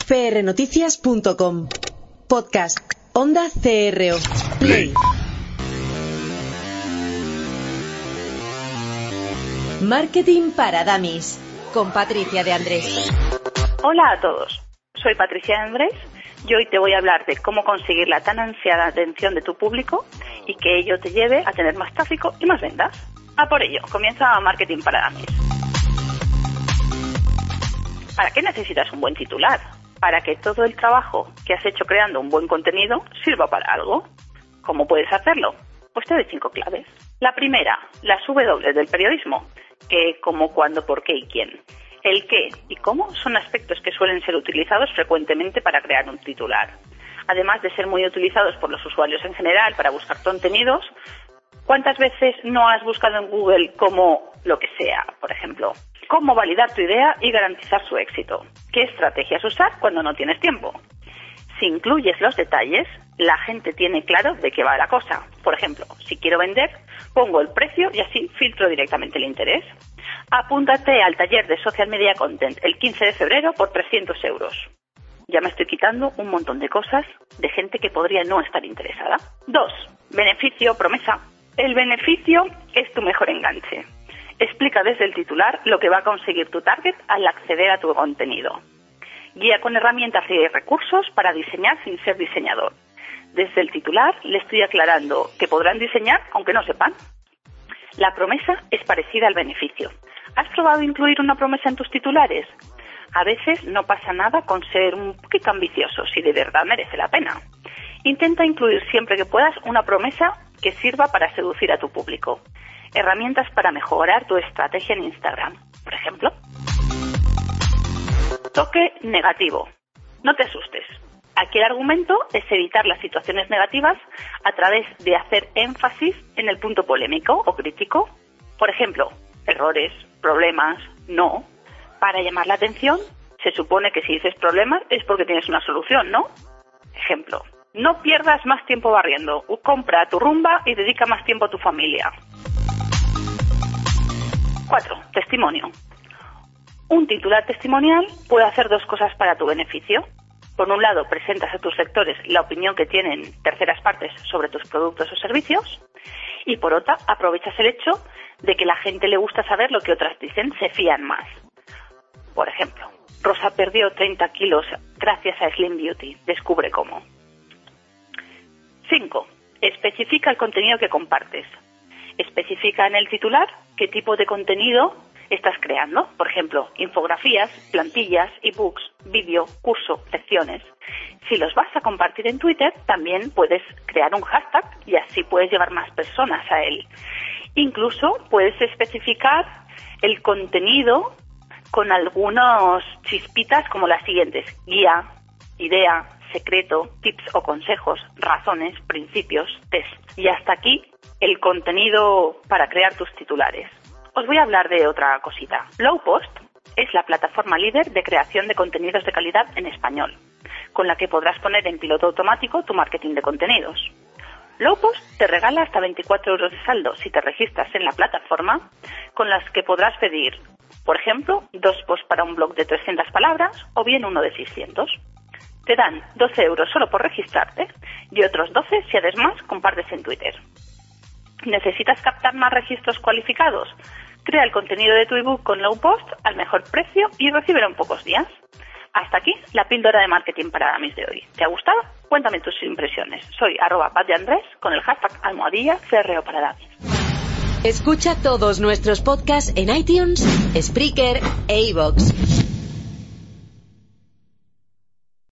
prnoticias.com. Podcast Onda CRO. Play. Marketing para Dummies, con Patricia de Andrés. Hola a todos, soy Patricia de Andrés y hoy te voy a hablar de cómo conseguir la tan ansiada atención de tu público y que ello te lleve a tener más tráfico y más ventas. A por ello, comienza Marketing para Dummies. ¿Para qué necesitas un buen titular? Para que todo el trabajo que has hecho creando un buen contenido sirva para algo. ¿Cómo puedes hacerlo? Pues te doy 5 claves. La primera, las W del periodismo. Qué, cómo, cuándo, por qué y quién. El qué y cómo son aspectos que suelen ser utilizados frecuentemente para crear un titular. Además de ser muy utilizados por los usuarios en general para buscar contenidos, ¿cuántas veces no has buscado en Google como lo que sea? Por ejemplo, cómo validar tu idea y garantizar su éxito. ¿Qué estrategias usar cuando no tienes tiempo? Si incluyes los detalles, la gente tiene claro de qué va la cosa. Por ejemplo, si quiero vender, pongo el precio y así filtro directamente el interés. Apúntate al taller de Social Media Content el 15 de febrero por 300 euros. Ya me estoy quitando un montón de cosas de gente que podría no estar interesada. 2. Beneficio, promesa. El beneficio es tu mejor enganche. Explica desde el titular lo que va a conseguir tu target al acceder a tu contenido. Guía con herramientas y recursos para diseñar sin ser diseñador. Desde el titular le estoy aclarando que podrán diseñar aunque no sepan. La promesa es parecida al beneficio. ¿Has probado incluir una promesa en tus titulares? A veces no pasa nada con ser un poquito ambicioso, si de verdad merece la pena. Intenta incluir siempre que puedas una promesa que sirva para seducir a tu público. Herramientas para mejorar tu estrategia en Instagram, por ejemplo. Toque negativo. No te asustes. Aquí el argumento es evitar las situaciones negativas a través de hacer énfasis en el punto polémico o crítico. Por ejemplo, errores, problemas, no. Para llamar la atención, se supone que si dices problemas es porque tienes una solución, ¿no? Ejemplo, no pierdas más tiempo barriendo. Compra tu rumba y dedica más tiempo a tu familia. 4. Testimonio. Un titular testimonial puede hacer 2 cosas para tu beneficio. Por un lado, presentas a tus lectores la opinión que tienen terceras partes sobre tus productos o servicios. Y por otra, aprovechas el hecho de que la gente le gusta saber lo que otras dicen, se fían más. Por ejemplo, Rosa perdió 30 kilos gracias a Slim Beauty. Descubre cómo. 5. Especifica el contenido que compartes. Especifica en el titular qué tipo de contenido estás creando. Por ejemplo, infografías, plantillas, ebooks, vídeo, curso, lecciones. Si los vas a compartir en Twitter, también puedes crear un hashtag y así puedes llevar más personas a él. Incluso puedes especificar el contenido con algunos chispitas como las siguientes: guía, idea, secreto, tips o consejos, razones, principios, test. Y hasta aquí el contenido para crear tus titulares. Os voy a hablar de otra cosita. Lowpost es la plataforma líder de creación de contenidos de calidad en español, con la que podrás poner en piloto automático tu marketing de contenidos. Lowpost te regala hasta 24 euros de saldo si te registras en la plataforma, con las que podrás pedir, por ejemplo, 2 posts para un blog de 300 palabras o bien uno de 600. Te dan 12 euros solo por registrarte y otros 12 si además compartes en Twitter. ¿Necesitas captar más registros cualificados? Crea el contenido de tu ebook con Lowpost al mejor precio y recíbelo en pocos días. Hasta aquí la píldora de marketing para Dummies de hoy. ¿Te ha gustado? Cuéntame tus impresiones. Soy @patdeandrés con el hashtag #CRO para Dummies. Escucha todos nuestros podcasts en iTunes, Spreaker e iVoox.